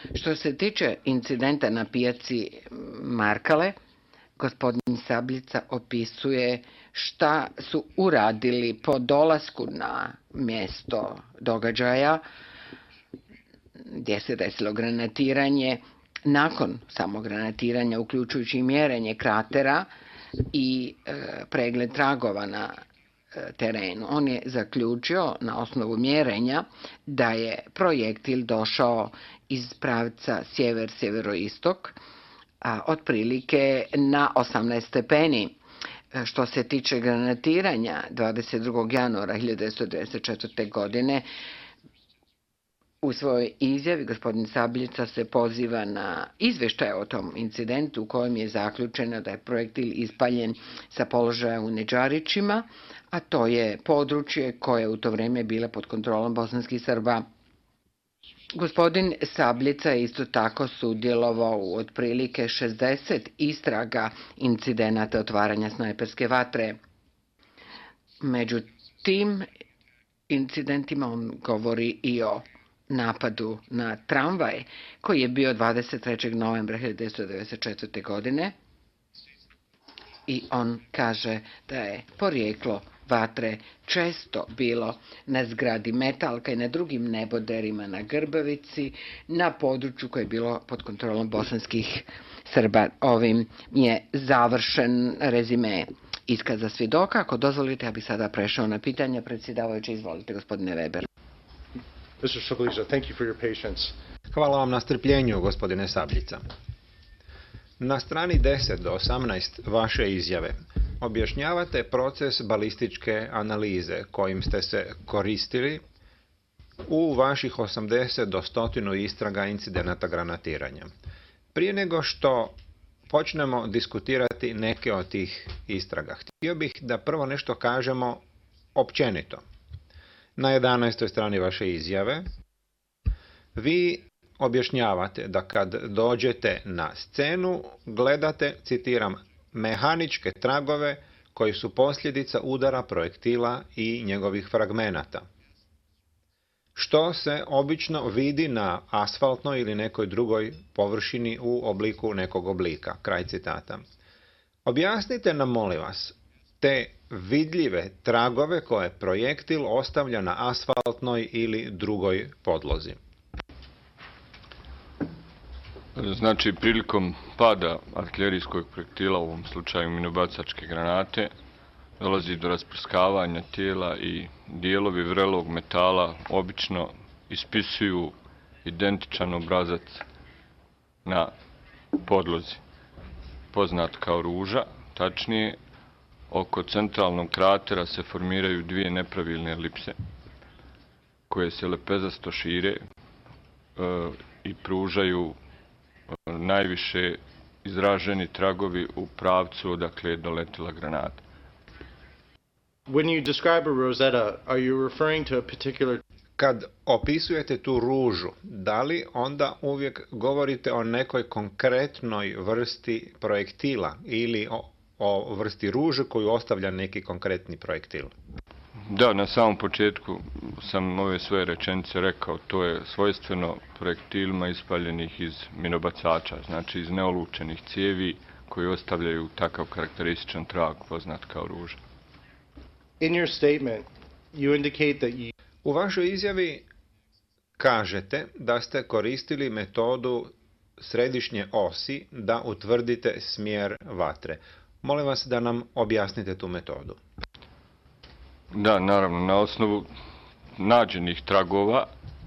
Što se tiče incidenta na pijaci Markale, gospodin Sabljica opisuje šta su uradili po dolasku na mjesto događaja gdje se desilo granatiranje. Nakon samog granatiranja, uključujući i mjerenje kratera i pregled tragova na terenu, on je zaključio na osnovu mjerenja da je projektil došao iz pravca sjever-sjeveroistok, otprilike na 18 stepeni. Što se tiče granatiranja 22. januara 1994. godine, u svojoj izjavi gospodin Sabljica se poziva na izvještaj o tom incidentu u kojem je zaključeno da je projektil ispaljen sa položaja u Neđarićima, a to je područje koje u to vrijeme bilo pod kontrolom bosanskih Srba. Gospodin Sabljica je isto tako sudjelovao u otprilike 60 istraga incidenata otvaranja snajperske vatre. Među tim incidentima on govori i o napadu na tramvaj koji je bio 23. novembra 1994. godine i on kaže da je porijeklo vatre često bilo na zgradi Metalka i na drugim neboderima na Grbavici, na području koje je bilo pod kontrolom bosanskih Srba. Ovim je završen rezime iskaza svjedoka. Ako dozvolite, ja bih sada prešao na pitanja. Predsjedavajući, izvolite, gospodine Weber. Mr. Sabljica, thank you for your patience. Hvala vam na strpljenju, gospodine Sabljica. Na strani 10 do 18 vaše izjave objašnjavate proces balističke analize kojim ste se koristili u vaših 80 do 100 istraga incidenata granatiranja. Prije nego što počnemo diskutirati neke od tih istraga, htio bih da prvo nešto kažemo općenito. Na 11. strani vaše izjave vi objašnjavate da kad dođete na scenu gledate, citiram, mehaničke tragove koji su posljedica udara projektila i njegovih fragmenata, što se obično vidi na asfaltnoj ili nekoj drugoj površini u obliku nekog oblika. Kraj citata. Objasnite nam, molim vas, te vidljive tragove koje projektil ostavlja na asfaltnoj ili drugoj podlozi. Znači, prilikom pada artiljerijskog projektila, u ovom slučaju minobacačke granate, dolazi do rasprskavanja tijela i dijelovi vrelog metala obično ispisuju identičan obrazac na podlozi, poznat kao ruža. Tačnije, oko centralnog kratera se formiraju dvije nepravilne elipse koje se lepezasto šire i pružaju najviše izraženi tragovi u pravcu odakle je doletila granata. When you describe a rosetta, are you referring to a particular... Kad opisujete tu ružu, da li onda uvijek govorite o nekoj konkretnoj vrsti projektila ili o vrsti ruže koju ostavlja neki konkretni projektil? Da, na samom početku sam ove svoje rečenice rekao, to je svojstveno projektilima ispaljenih iz minobacača, znači iz neolučenih cijevi koji ostavljaju takav karakterističan trag poznat kao ruža. In your statement, you indicate that you... U vašoj izjavi kažete da ste koristili metodu središnje osi da utvrdite smjer vatre. Molim vas da nam objasnite tu metodu. Da, naravno, na osnovu nađenih tragova,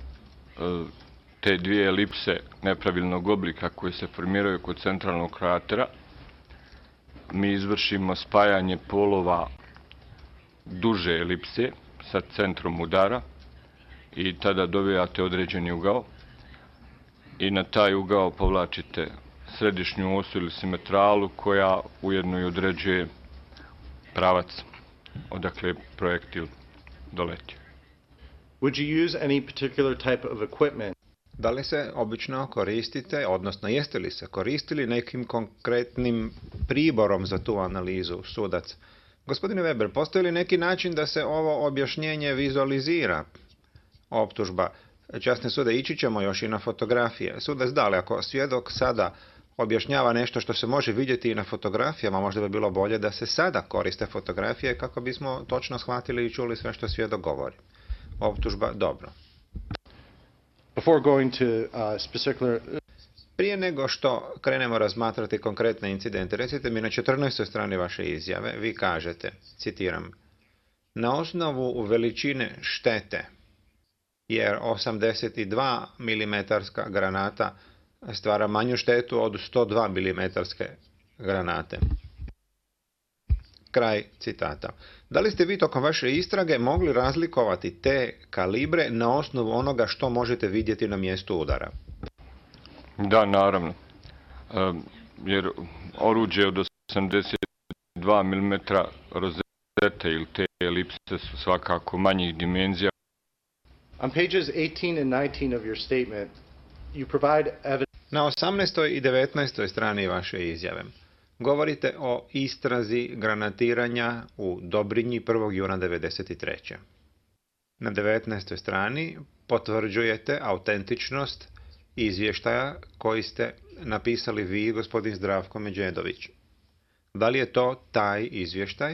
te dvije elipse nepravilnog oblika koje se formiraju kod centralnog kratera, mi izvršimo spajanje polova duže elipse sa centrom udara i tada dobijate određeni ugao i na taj ugao povlačite središnju osu ili simetralu koja ujedno i određuje pravac odakle je projektil doletio. Would you use any particular type of equipment? Da li se obično koristite, odnosno jeste li se koristili nekim konkretnim priborom za tu analizu, sudac? Gospodine Weber, postoji li neki način da se ovo objašnjenje vizualizira? Optužba. Časni sude, ići ćemo još i na fotografije. Sudac, da, ali ako svjedok sada objašnjava nešto što se može vidjeti i na fotografijama, možda bi bilo bolje da se sada koriste fotografije kako bismo točno shvatili i čuli sve što svjedok govori. Optužba, dobro. Before going to Prije nego što krenemo razmatrati konkretne incidente, recite mi na 14. strani vaše izjave, vi kažete, citiram, na osnovu veličine štete, jer 82 mm granata stvara manju štetu od 102 mm granate. Kraj citata. Da li ste vi tokom vaše istrage mogli razlikovati te kalibre na osnovu onoga što možete vidjeti na mjestu udara? Da, naravno. Jer oruđe od 82 mm rozete ili te elipse su svakako manjih dimenzija. On pages 18 and 19 of your statement, you provide evidence. Na 18. i 19. strani vaše izjave govorite o istrazi granatiranja u Dobrinji 1. juna 1993. Na 19. strani potvrđujete autentičnost izvještaja koji ste napisali vi, gospodin Zdravko Međedović. Da li je to taj izvještaj?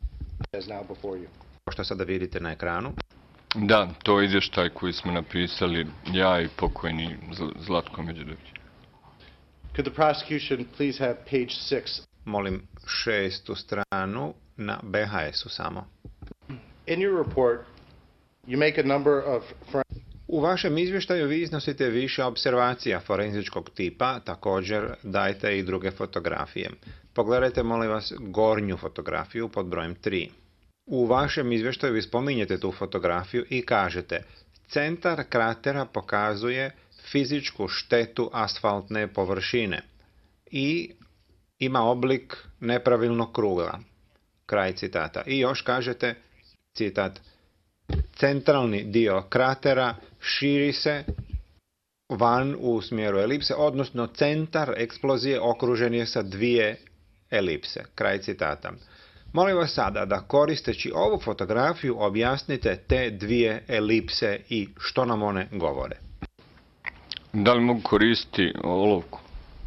Što sada vidite na ekranu. Da, to je izvještaj koji smo napisali ja i pokojni Zlatko Međedović. Could the prosecution please have page 6? Molim 6. stranu na BHS-u samo. In your report, you make a number of U vašem izvještaju vi iznosite više observacija forenzičkog tipa, također dajte i druge fotografije. Pogledajte, molim vas, gornju fotografiju pod brojem 3. U vašem izvještaju vi spominjete tu fotografiju i kažete, centar kratera pokazuje fizičku štetu asfaltne površine i ima oblik nepravilnog kruga. Kraj citata. I još kažete, citat, centralni dio kratera širi se van u smjeru elipse, odnosno centar eksplozije okružen je sa dvije elipse. Kraj citata. Molim vas sada da koristeći ovu fotografiju objasnite te dvije elipse i što nam one govore. Da li mogu koristiti olovku?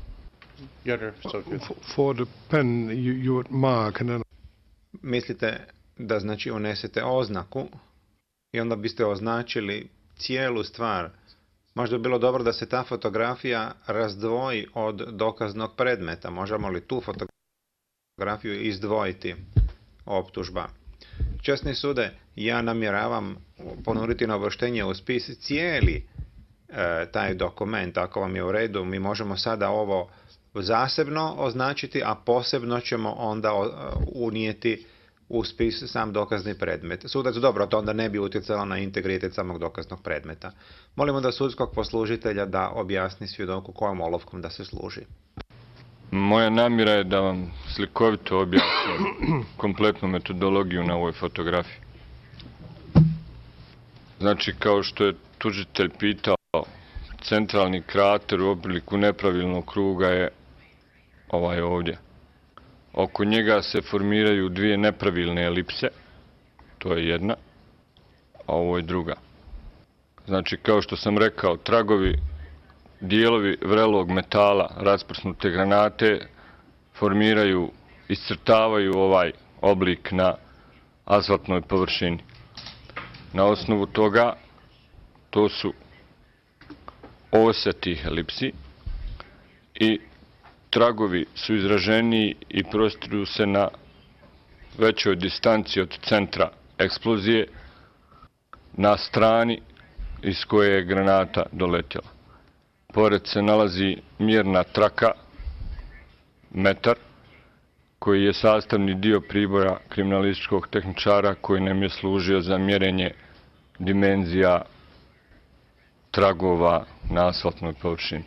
For the pen you would mark and then... Mislite da znači unesete oznaku i onda biste označili cijelu stvar. Možda bi bilo dobro da se ta fotografija razdvoji od dokaznog predmeta. Možemo li tu fotografiju izdvojiti? Optužba. Časni sude, ja namjeravam ponuditi na uvrštenje u spis cijeli taj dokument. Ako vam je u redu, mi možemo sada ovo zasebno označiti, a posebno ćemo onda unijeti u spis sam dokazni predmet. Sudac, dobro, to onda ne bi utjecalo na integritet samog dokaznog predmeta. Molimo da sudskog poslužitelja da objasni svjedoku kojom olovkom da se služi. Moja namjera je da vam slikovito objasnim kompletnu metodologiju na ovoj fotografiji. Znači, kao što je tužitelj pitao, centralni krater u obliku nepravilnog kruga je ovaj ovdje. Oko njega se formiraju dvije nepravilne elipse, to je jedna, a ovo je druga. Znači, kao što sam rekao, tragovi, dijelovi vrelog metala, rasprsnute granate, formiraju, iscrtavaju ovaj oblik na asfaltnoj površini. Na osnovu toga, to su ose tih elipsi i tragovi su izraženiji i prostiru se na većoj distanci od centra eksplozije na strani iz koje je granata doletjela. Pored se nalazi mjerna traka, metar, koji je sastavni dio pribora kriminalističkog tehničara koji nam je služio za mjerenje dimenzija tragova na asfaltnoj površini.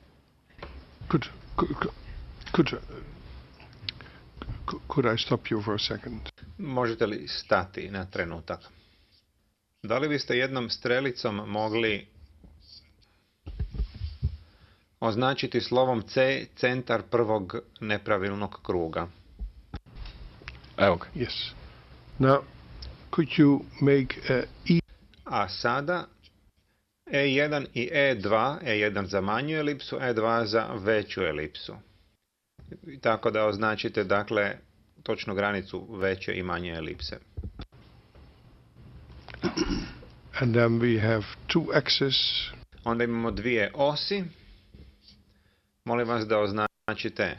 Could I stop you for a second? Možete li stati na trenutak? Da li biste jednom strelicom mogli označiti slovom C centar prvog nepravilnog kruga? Evo ga. Yes. Now, could you make a E? A sada E1 i E2, E1 za manju elipsu, E2 za veću elipsu. Tako da označite, dakle, točnu granicu veće i manje elipse. And then we have two axes. Onda imamo dvije osi. Molim vas da označite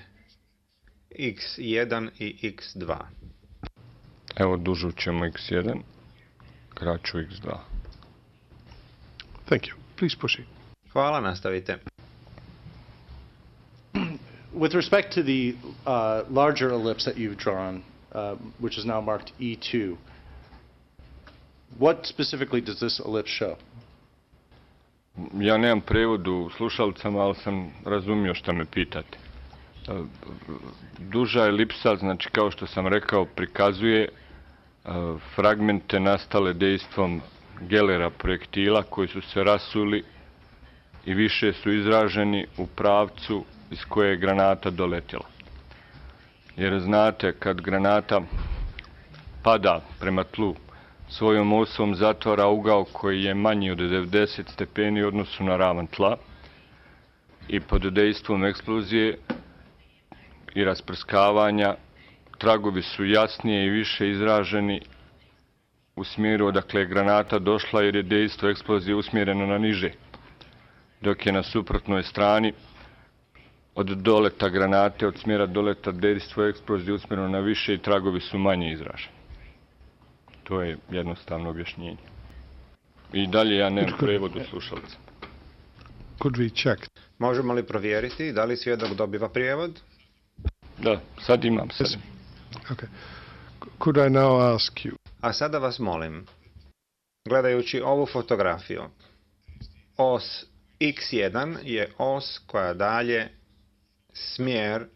x1 i x2. Evo, dužu ćemo x1, kraću x2. Thank you. Please proceed. Hvala, nastavite. With respect to the larger ellipse that you've drawn, which is now marked E2, what specifically does this ellipse show? Ja nemam prevod u slušalicama, ali sam razumio šta me pitate. Duža elipsa, znači kao što sam rekao, prikazuje fragmente nastale dejstvom gelera projektila koji su se rasuli i više su izraženi u pravcu iz koje je granata doletjela. Jer znate, kad granata pada prema tlu, svojom osom zatvara ugao koji je manji od 90 stepeni u odnosu na ravan tla i pod dejstvom eksplozije i rasprskavanja tragovi su jasnije i više izraženi u smjeru odakle je granata došla, jer je dejstvo eksplozije usmjereno na niže, dok je na suprotnoj strani od doleta granate, od smjera doleta dejstvo eksplozije usmjereno na više i tragovi su manje izraženi. To je jednostavno objašnjenje. I dalje ja nemam prevod u slušalice. Could we check? Možemo li provjeriti da li svjedok dobiva prijevod? Da, sad imam sve. Yes. Okay. Could I now ask you? A sada vas molim, gledajući ovu fotografiju, os x1 je os koja dalje smjer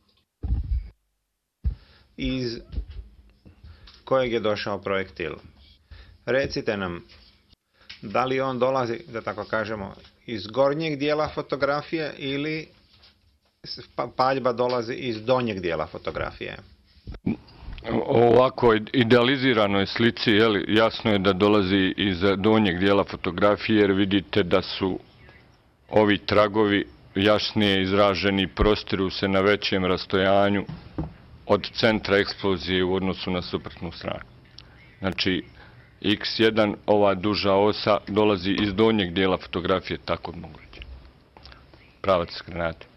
iz kojeg je došao projektil. Recite nam, da li on dolazi, da tako kažemo, iz gornjeg dijela fotografije ili paljba dolazi iz donjeg dijela fotografije? O ovako idealiziranoj slici jasno je da dolazi iz donjeg dijela fotografije, jer vidite da su ovi tragovi jasnije izraženi, prostiru se na većem rastojanju od centra eksplozije u odnosu na suprotnu stranu. Znači, x1, ova duža osa, dolazi iz donjeg dijela fotografije, tako mogu reći. Pravac granate.